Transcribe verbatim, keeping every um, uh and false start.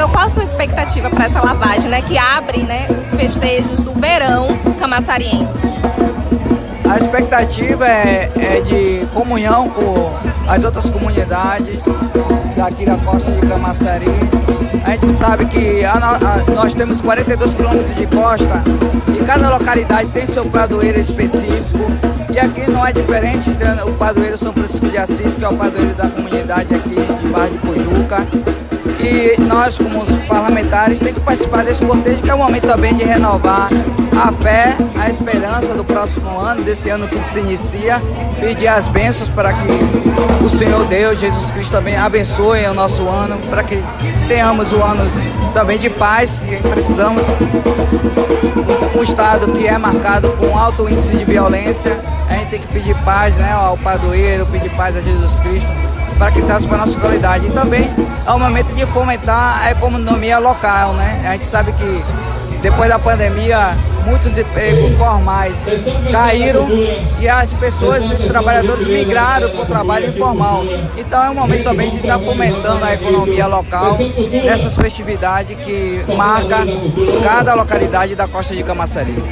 vereador, qual a sua expectativa para essa lavagem, né, que abre, né, os festejos do verão camaçariense? A expectativa é, é de comunhão com as outras comunidades daqui da costa de Camaçari. A gente sabe que a, a, nós temos quarenta e dois quilômetros de costa e cada localidade tem seu padroeiro específico. E aqui não é diferente, tem o padroeiro São Francisco de Assis, que é o padroeiro da comunidade aqui de Barra de Pujuca. E nós, como os parlamentares, temos que participar desse cortejo, que é um momento também de renovar a fé, a esperança do próximo ano, desse ano que se inicia, pedir as bênçãos para que o Senhor Deus, Jesus Cristo, também abençoe o nosso ano, para que tenhamos um ano também de paz, que precisamos. Um estado que é marcado com alto índice de violência, a gente tem que pedir paz, né, ao padroeiro, pedir paz a Jesus Cristo, para que traga para a nossa qualidade. E também é um momento de fomentar a economia local, né? A gente sabe que depois da pandemia muitos empregos formais caíram e as pessoas, os trabalhadores migraram para o trabalho informal. Então é um momento também de estar fomentando a economia local nessas festividades que marca cada localidade da costa de Camaçari.